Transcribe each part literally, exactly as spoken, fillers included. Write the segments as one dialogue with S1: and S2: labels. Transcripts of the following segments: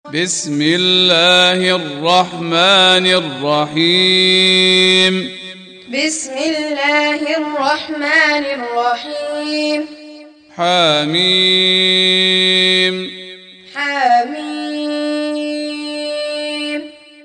S1: بسم الله الرحمن الرحيم
S2: بسم الله الرحمن الرحيم
S1: حميم
S2: حميم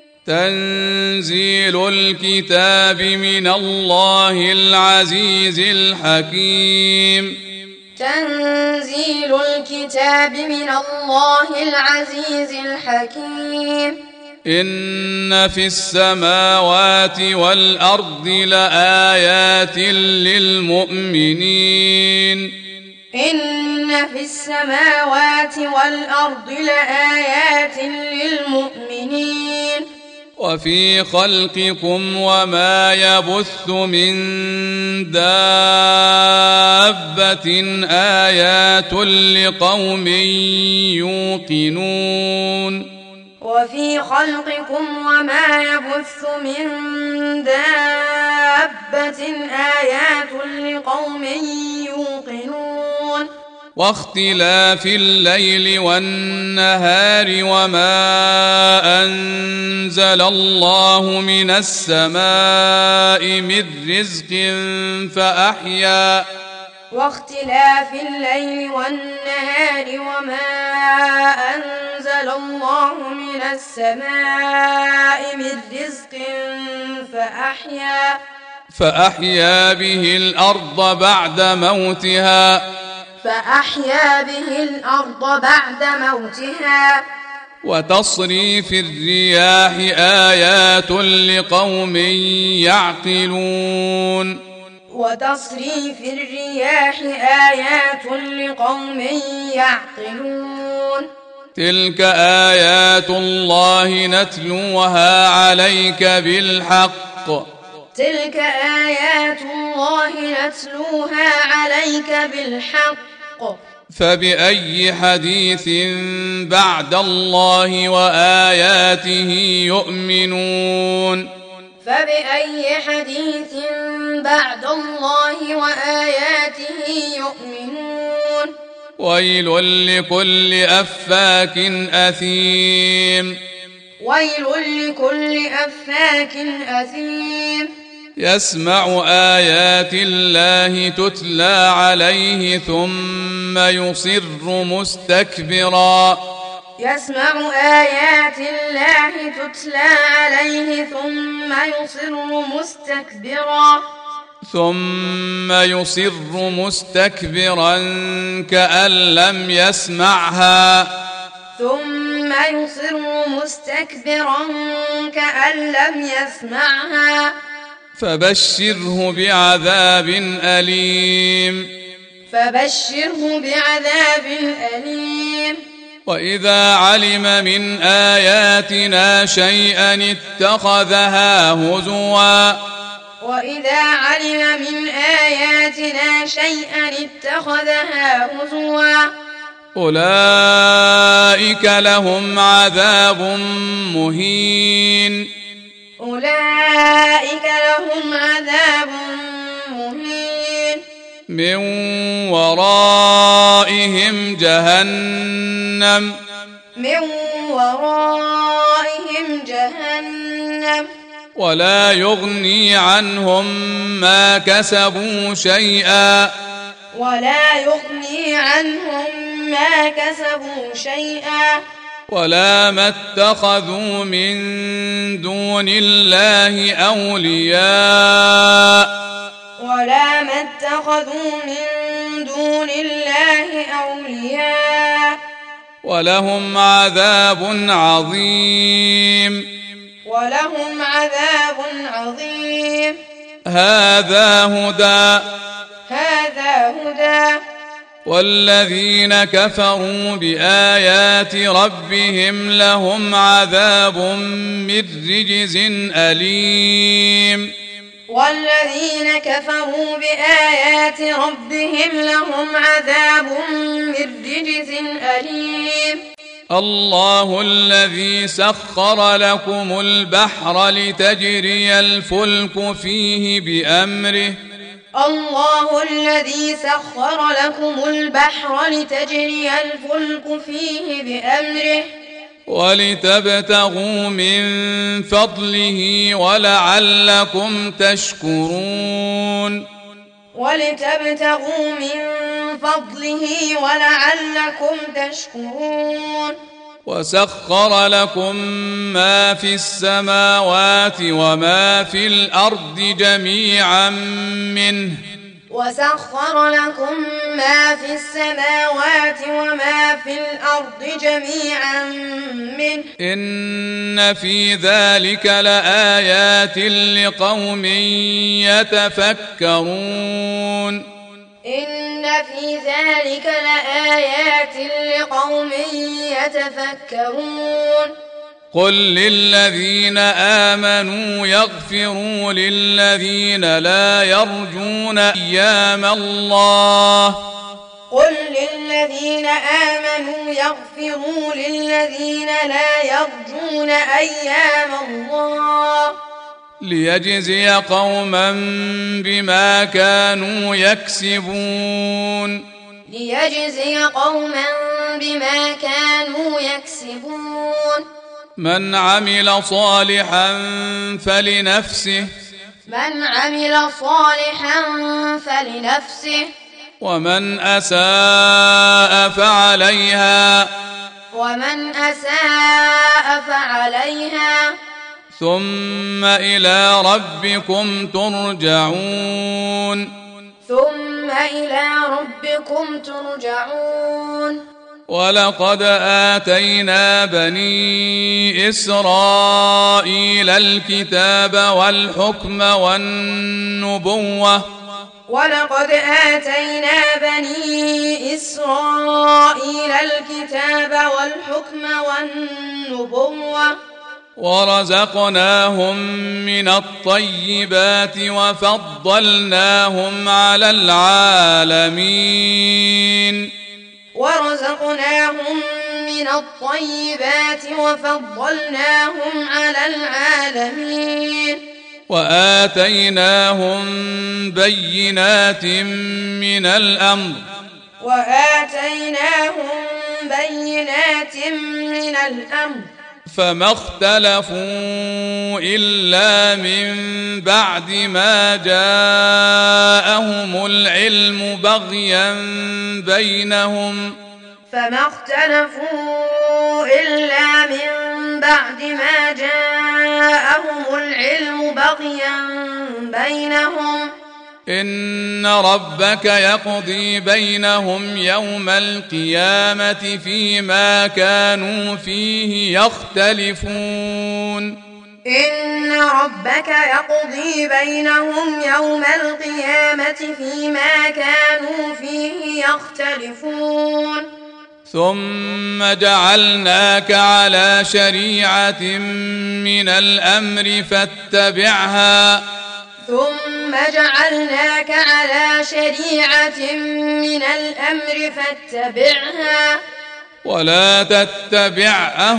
S1: تنزيل الكتاب من الله العزيز الحكيم
S2: تنزيل الكتاب من الله العزيز الحكيم
S1: إن في السماوات والأرض لآيات للمؤمنين
S2: إن في السماوات والأرض لآيات للمؤمنين
S1: وفي خلقكم وما يبث من دابة آيات لقوم يوقنون
S2: وفي خلقكم وما يبث من دابة آيات لقوم يوقنون
S1: واختلاف الليل والنهار وما أنزل الله من السماء من رزق فأحيا
S2: واختلاف الليل والنهار وما أنزل الله من السماء من رزق فأحيا
S1: فأحيا به الأرض بعد موتها
S2: فأحيا به الأرض بعد موتها
S1: وتصريف الرياح آيات لقوم يعقلون
S2: وتصريف الرياح آيات لقوم يعقلون
S1: تلك آيات الله نتلوها عليك بالحق
S2: تلك آيات الله نتلوها عليك بالحق
S1: فبأي حديث بعد الله وآياته يؤمنون
S2: فبأي حديث بعد الله وآياته يؤمنون
S1: ويل لكل أفاك أثيم
S2: ويل لكل أفاك أثيم
S1: يسمع آيات الله تتلى عليه ثم يصر مستكبرا
S2: يسمع آيات الله تتلى عليه ثم يصر مستكبرا
S1: ثم يصر مستكبرا كأن لم يسمعها
S2: ثم يصر مستكبرا كأن لم يسمعها
S1: فبشره بعذاب أليم
S2: فبشره بعذاب أليم
S1: وإذا علم من آياتنا شيئا اتخذها هزوا
S2: وإذا علم من آياتنا شيئا اتخذها هزوا
S1: أولئك لهم عذاب مهين
S2: أولئك لهم عذاب مهين
S1: من ورائهم جهنم
S2: من ورائهم جهنم
S1: ولا يغني عنهم ما كسبوا شيئا
S2: ولا يغني عنهم ما كسبوا شيئا
S1: ولا ما اتخذوا من دون الله أولياء
S2: ولا ما اتخذوا من دون الله أولياء
S1: ولهم عذاب عظيم
S2: ولهم عذاب عظيم
S1: هذا هدى
S2: هذا هدى
S1: والذين كفروا بآيات ربهم لهم عذاب من رجز أليم
S2: والذين كفروا بآيات ربهم لهم عذاب من رجز أليم
S1: الله الذي سخر لكم البحر لتجري الفلك فيه بأمره
S2: الله الذي سخر لكم البحر لتجري الفلك فيه بأمره
S1: ولتبتغوا من فضله ولعلكم تشكرون
S2: ولتبتغوا من فضله ولعلكم تشكرون
S1: وسخر لكم ما في السماوات وما في الأرض جميعا منه
S2: وسخر لكم ما في السماوات وما في الأرض جميعا منه
S1: إن في ذلك لآيات لقوم يتفكرون
S2: إن في ذلك لآيات لقوم يتفكرون
S1: قل للذين آمنوا يغفروا للذين لا يرجون أيام الله
S2: قل للذين آمنوا يغفروا للذين لا يرجون أيام الله
S1: ليجزي قوما بما كانوا يكسبون
S2: ليجزي قوما بما كانوا يكسبون
S1: من عمل صالحا فلنفسه
S2: من عمل صالحا فلنفسه
S1: ومن أساء فعليها
S2: ومن أساء فعليها
S1: ثم إلى ربكم ترجعون
S2: ثم إلى ربكم ترجعون
S1: ولقد آتينا بني إسرائيل الكتاب والحكم والنبوة
S2: ولقد آتينا بني إسرائيل الكتاب والحكم والنبوة
S1: ورزقناهم من الطيبات وفضلناهم على العالمين
S2: ورزقناهم من الطيبات وفضلناهم على العالمين
S1: وآتيناهم بينات من الأمر
S2: وآتيناهم بينات من الأمر
S1: فما اختلفوا إلا من بعد ما جاءهم العلم بغيا بينهم
S2: فما اختلفوا إلا من بعد ما جاءهم العلم بغيا بينهم
S1: إن ربك يقضي بينهم يوم القيامة فيما كانوا فيه يختلفون
S2: إن ربك يقضي بينهم يوم القيامة فيما كانوا فيه يختلفون
S1: ثم جعلناك على شريعة من الأمر فاتبعها
S2: ثم جعلناك على شريعة من الأمر فاتبعها
S1: ولا تتبع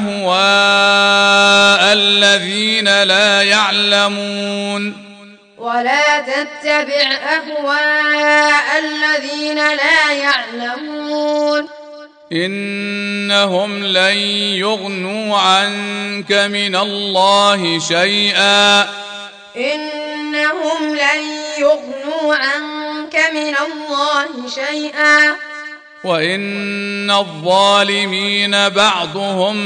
S1: أهواء الذين لا يعلمون
S2: ولا تتبع أهواء الذين لا يعلمون
S1: إنهم لن يغنوا عنك من الله شيئا
S2: إنهم لن يغنوا عنك من الله شيئا
S1: وإن الظالمين بعضهم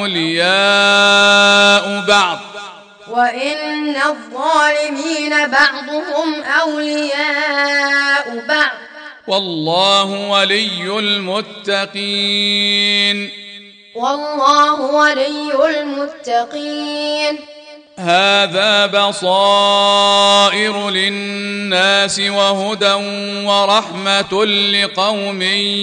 S1: أولياء بعض
S2: وإن الظالمين بعضهم أولياء بعض
S1: والله ولي المتقين
S2: والله ولي المتقين
S1: هذا بصائر للناس وهدى ورحمة لقوم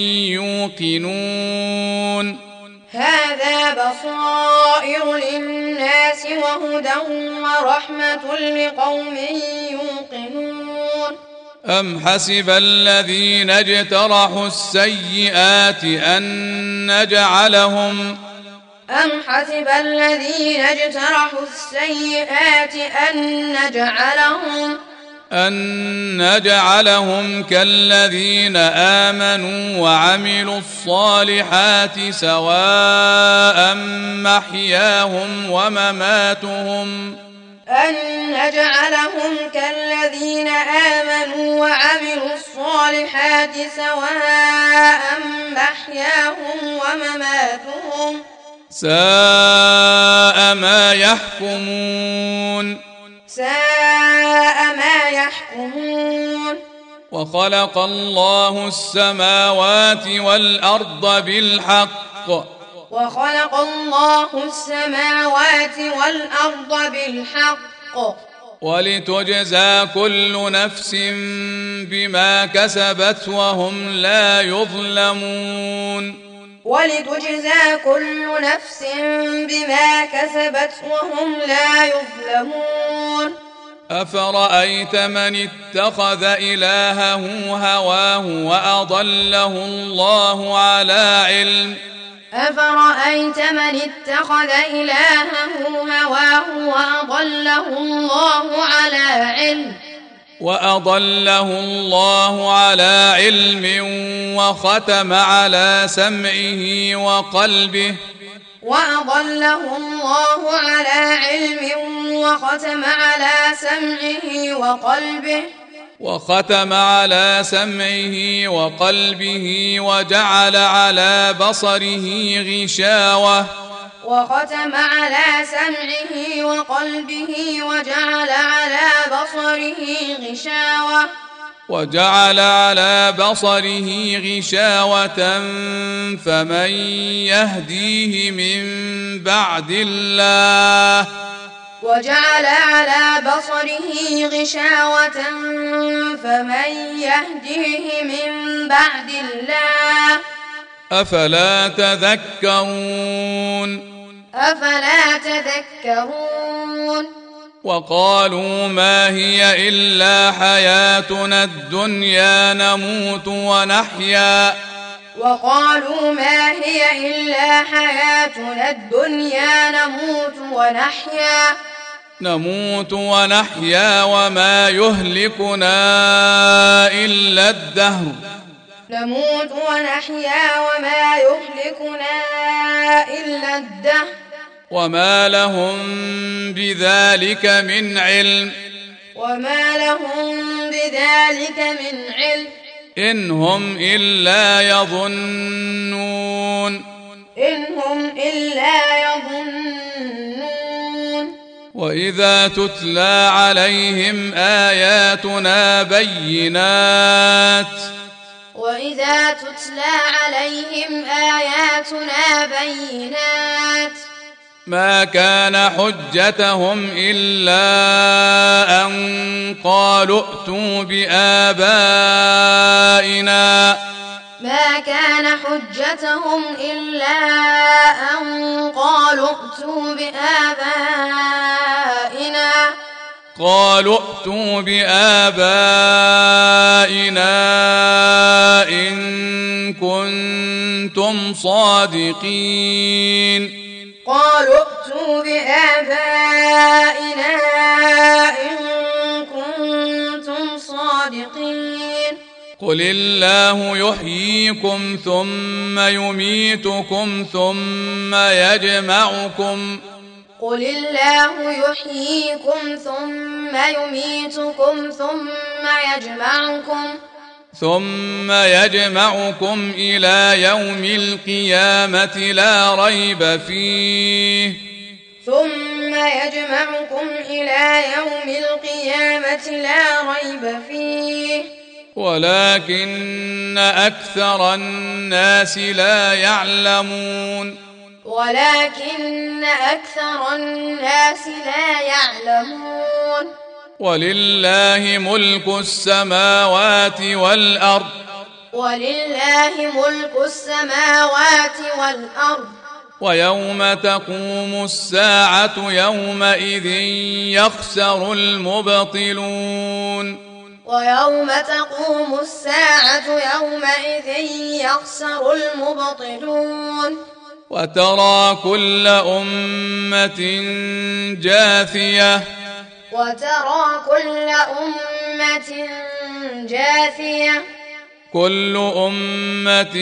S1: يوقنون
S2: هذا بصائر للناس وهدى ورحمة لقوم يوقنون
S1: أم حسب الذين اجترحوا السيئات أن نجعلهم
S2: أم حسب الذين اجترحوا السيئات أن نجعلهم
S1: أن نجعلهم كالذين آمنوا وعملوا الصالحات سواء محياهم ومماتهم
S2: أن نجعلهم كالذين آمنوا وعملوا الصالحات سواء محياهم ومماتهم
S1: ساء ما يحكمون
S2: ساء ما يحكمون
S1: وخلق الله السماوات والأرض بالحق
S2: وخلق الله السماوات والأرض بالحق
S1: ولتجزى كل نفس بما كسبت وهم لا يظلمون
S2: ولتجزى كل نفس بما كسبت وهم لا يظلمون
S1: أفرأيت من اتخذ إلهه هواه وأضله الله على علم
S2: أفرأيت من اتخذ إلهه هواه وأضله الله على علم
S1: وأضله الله على علم وختم على سمعه وقلبه
S2: وأضله الله على علم وختم على سمعه وقلبه
S1: وختم على سمعه وقلبه وجعل على بصره غشاوة
S2: وختم على سمعه وقلبه وجعل على بصره غشاوة
S1: وجعل على بصره غشاوة فمن يهديه من بعد الله
S2: وجعل على بصره غشاوة فمن يهديه من بعد الله
S1: أفلا تذكرون
S2: أفلا تذكرون
S1: وقالوا ما هي إلا حياتنا الدنيا نموت ونحيا
S2: وقالوا ما هي إلا حياتنا الدنيا نموت ونحيا
S1: نموت ونحيا وما يهلكنا إلا الدهر
S2: نموت ونحيا وما يهلكنا إلا الدهر
S1: وما لهم بذلك من علم
S2: وما لهم بذلك من علم
S1: إن هم إلا يظنون
S2: إن هم إلا يظنون
S1: وإذا تتلى عليهم آياتنا بينات
S2: وإذا تتلى عليهم آياتنا بينات
S1: ما كان حجتهم إلا أن قالوا ائتوا بآبائنا
S2: ما كان حجتهم إلا أن قالوا ائتوا بآبائنا
S1: قالوا ائتوا بآبائنا إن كنتم صادقين
S2: قالوا ائتوا بآبائنا إن كنتم صادقين
S1: قل الله يحييكم ثم يميتكم ثم يجمعكم
S2: قل الله يحييكم ثم يميتكم ثم يجمعكم
S1: ثم يجمعكم إلى يوم القيامة لا ريب فيه
S2: ثم يجمعكم إلى يوم القيامة لا ريب فيه
S1: ولكن أكثر الناس لا يعلمون
S2: ولكن أكثر الناس لا يعلمون
S1: ولله ملك السماوات والأرض
S2: ولله ملك السماوات والأرض
S1: ويوم تقوم الساعة يومئذ يخسر المبطلون
S2: ويوم تقوم الساعة يومئذ يخسر المبطلون
S1: وترى كل أمة جاثية
S2: وترى كل أمة جاثية
S1: كل أمة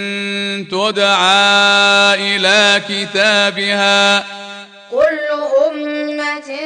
S1: تدعى إلى كتابها
S2: كل أمة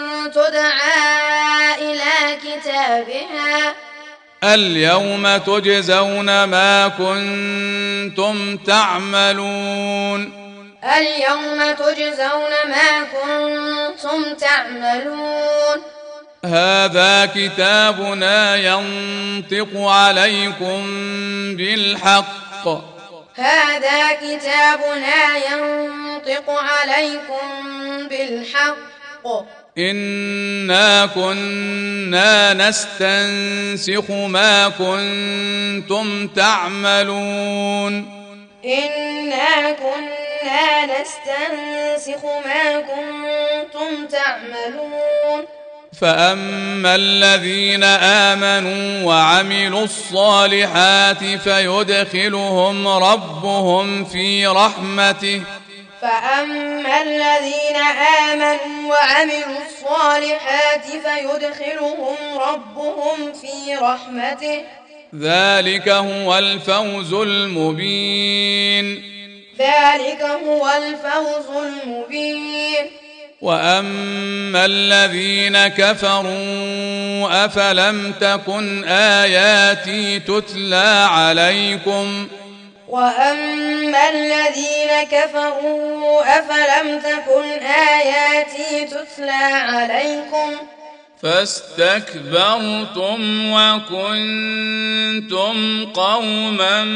S2: تدعى إلى كتابها
S1: اليوم تجزون ما كنتم تعملون
S2: اليوم تجزون ما كنتم تعملون
S1: هذا كتابنا ينطق عليكم بالحق
S2: هذا كتابنا ينطق عليكم بالحق
S1: إنا كنا نستنسخ ما كنتم تعملون
S2: إنا كنا نستنسخ ما كنتم تعملون
S1: فأما الذين آمنوا وعملوا الصالحات فيدخلهم ربهم في رحمته
S2: فأما الذين آمنوا وعملوا الصالحات فيدخلهم ربهم في رحمته
S1: ذلك هو الفوز المبين
S2: ذلك هو الفوز المبين
S1: وأما الذين كفروا أفلم تكن آياتي تتلى عليكم
S2: وأما الذين كفروا أفلم تكن آياتي تتلى عليكم
S1: فاستكبرتم وكنتم قوما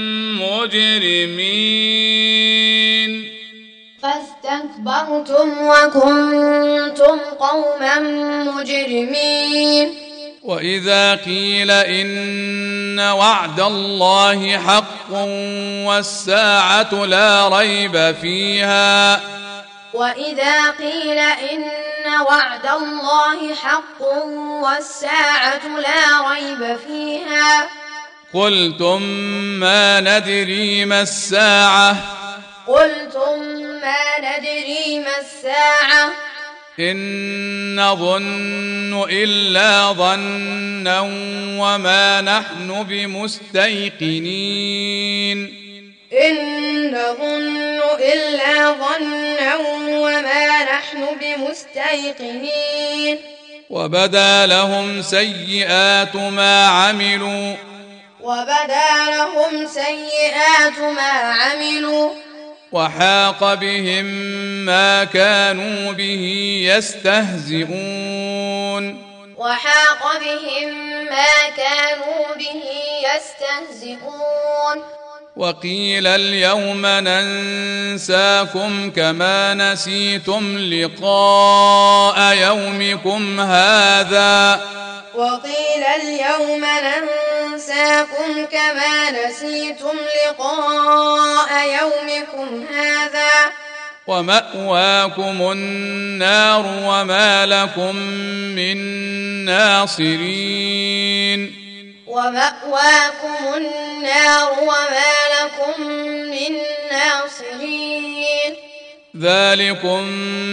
S1: مجرمين
S2: فاستكبرتم وكنتم قوما مجرمين
S1: وإذا قيل إن وعد الله حق والساعة لا ريب فيها
S2: وإذا قيل إن وعد الله حق والساعة لا ريب فيها
S1: قلتم ما ندري ما الساعة
S2: قلتم ما ندري ما الساعة
S1: إن نظن إلا ظنا وما نحن بمستيقنين
S2: إن نظن إلا ظنا وما نحن بمستيقنين
S1: وبدا لهم سيئات ما عملوا
S2: وبدا لهم سيئات ما عملوا
S1: وحاق بهم ما كانوا به يستهزئون
S2: وحاق بهم ما كانوا به يستهزئون
S1: وقيل اليوم ننساكم كما نسيتم لقاء يومكم هذا
S2: وقيل اليوم ننساكم كما نسيتم لقاء يومكم هذا
S1: ومأواكم النار وما لكم من ناصرين
S2: ومأواكم النار وما لكم من ناصرين
S1: ذلكم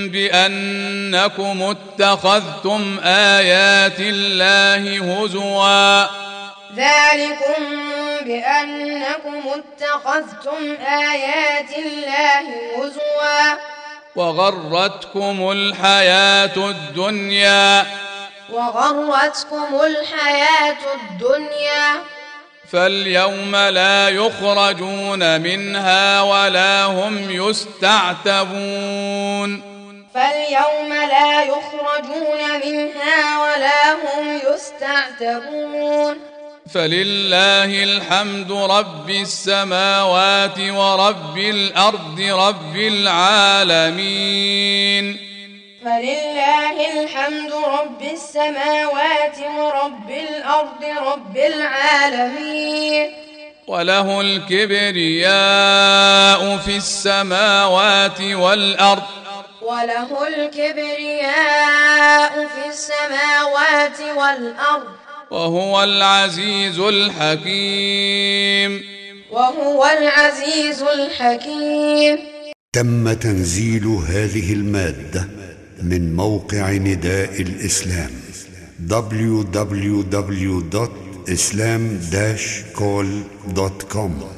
S1: بأنكم اتخذتم آيات الله هزوا
S2: ذلكم بأنكم اتخذتم آيات الله هزوا
S1: وغرتكم الحياة الدنيا
S2: وغرتكم الحياة الدنيا
S1: فاليوم لا يخرجون منها ولا هم يستعتبون
S2: فاليوم لا يخرجون منها ولا هم يستعتبون
S1: فلله الحمد رب السماوات ورب الأرض رب العالمين
S2: فلله الحمد رب السماوات ورب الأرض رب العالمين
S1: وله الكبرياء في السماوات والأرض
S2: وله الكبرياء في السماوات والأرض
S1: وهو العزيز الحكيم
S2: وهو العزيز الحكيم.
S3: تم تنزيل هذه المادة من موقع نداء الإسلام دبليو دبليو دبليو دوت إسلام داش كول دوت كوم.